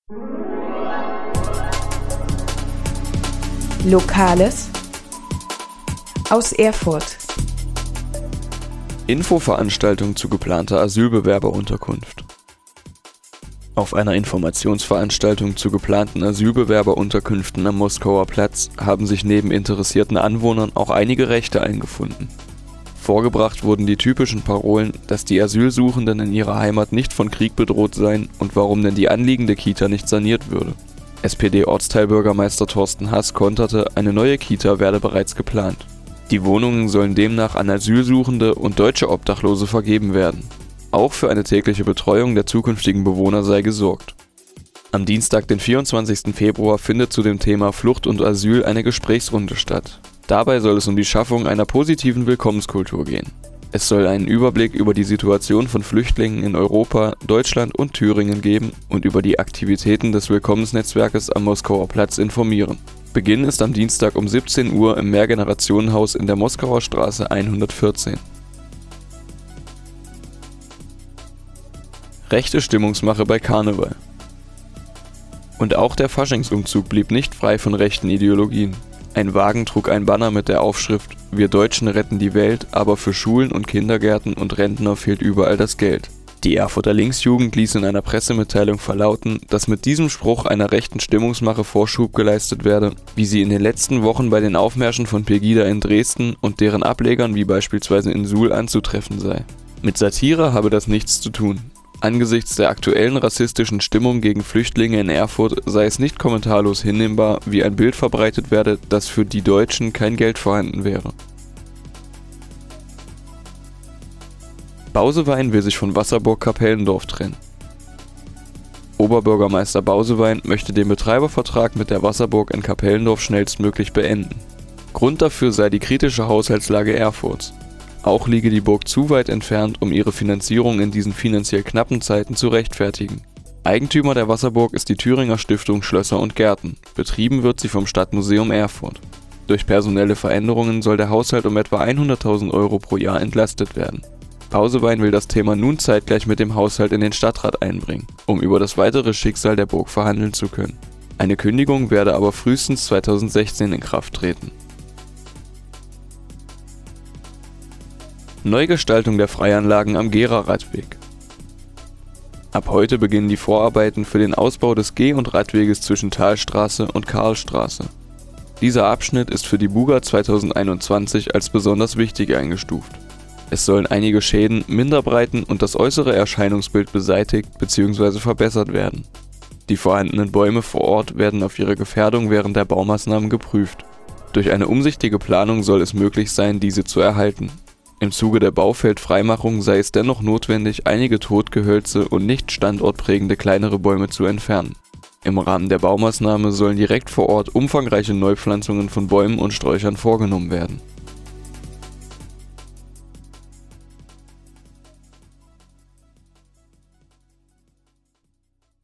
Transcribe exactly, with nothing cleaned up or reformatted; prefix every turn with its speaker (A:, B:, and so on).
A: Lokales aus Erfurt.
B: Infoveranstaltung zu geplanter Asylbewerberunterkunft. Auf einer Informationsveranstaltung zu geplanten Asylbewerberunterkünften am Moskauer Platz haben sich neben interessierten Anwohnern auch einige Rechte eingefunden. Vorgebracht wurden die typischen Parolen, dass die Asylsuchenden in ihrer Heimat nicht von Krieg bedroht seien und warum denn die anliegende Kita nicht saniert würde. S P D-Ortsteilbürgermeister Thorsten Haas konterte, eine neue Kita werde bereits geplant. Die Wohnungen sollen demnach an Asylsuchende und deutsche Obdachlose vergeben werden. Auch für eine tägliche Betreuung der zukünftigen Bewohner sei gesorgt. Am Dienstag, den vierundzwanzigsten Februar, findet zu dem Thema Flucht und Asyl eine Gesprächsrunde statt. Dabei soll es um die Schaffung einer positiven Willkommenskultur gehen. Es soll einen Überblick über die Situation von Flüchtlingen in Europa, Deutschland und Thüringen geben und über die Aktivitäten des Willkommensnetzwerkes am Moskauer Platz informieren. Beginn ist am Dienstag um siebzehn Uhr im Mehrgenerationenhaus in der Moskauer Straße hundertvierzehn. Rechte Stimmungsmache bei Karneval. Und auch der Faschingsumzug blieb nicht frei von rechten Ideologien. Ein Wagen trug ein Banner mit der Aufschrift „Wir Deutschen retten die Welt, aber für Schulen und Kindergärten und Rentner fehlt überall das Geld." Die Erfurter Linksjugend ließ in einer Pressemitteilung verlauten, dass mit diesem Spruch einer rechten Stimmungsmache Vorschub geleistet werde, wie sie in den letzten Wochen bei den Aufmärschen von Pegida in Dresden und deren Ablegern wie beispielsweise in Suhl anzutreffen sei. Mit Satire habe das nichts zu tun. Angesichts der aktuellen rassistischen Stimmung gegen Flüchtlinge in Erfurt sei es nicht kommentarlos hinnehmbar, wie ein Bild verbreitet werde, dass für die Deutschen kein Geld vorhanden wäre. Bausewein will sich von Wasserburg-Kapellendorf trennen. Oberbürgermeister Bausewein möchte den Betreibervertrag mit der Wasserburg in Kapellendorf schnellstmöglich beenden. Grund dafür sei die kritische Haushaltslage Erfurts. Auch liege die Burg zu weit entfernt, um ihre Finanzierung in diesen finanziell knappen Zeiten zu rechtfertigen. Eigentümer der Wasserburg ist die Thüringer Stiftung Schlösser und Gärten. Betrieben wird sie vom Stadtmuseum Erfurt. Durch personelle Veränderungen soll der Haushalt um etwa hunderttausend Euro pro Jahr entlastet werden. Bausewein will das Thema nun zeitgleich mit dem Haushalt in den Stadtrat einbringen, um über das weitere Schicksal der Burg verhandeln zu können. Eine Kündigung werde aber frühestens zweitausendsechzehn in Kraft treten. Neugestaltung der Freianlagen am Gera-Radweg. Ab heute beginnen die Vorarbeiten für den Ausbau des Geh- und Radweges zwischen Thalstraße und Karlstraße. Dieser Abschnitt ist für die Buga zweitausendeinundzwanzig als besonders wichtig eingestuft. Es sollen einige Schäden, Minderbreiten und das äußere Erscheinungsbild beseitigt bzw. verbessert werden. Die vorhandenen Bäume vor Ort werden auf ihre Gefährdung während der Baumaßnahmen geprüft. Durch eine umsichtige Planung soll es möglich sein, diese zu erhalten. Im Zuge der Baufeldfreimachung sei es dennoch notwendig, einige Totgehölze und nicht standortprägende kleinere Bäume zu entfernen. Im Rahmen der Baumaßnahme sollen direkt vor Ort umfangreiche Neupflanzungen von Bäumen und Sträuchern vorgenommen werden.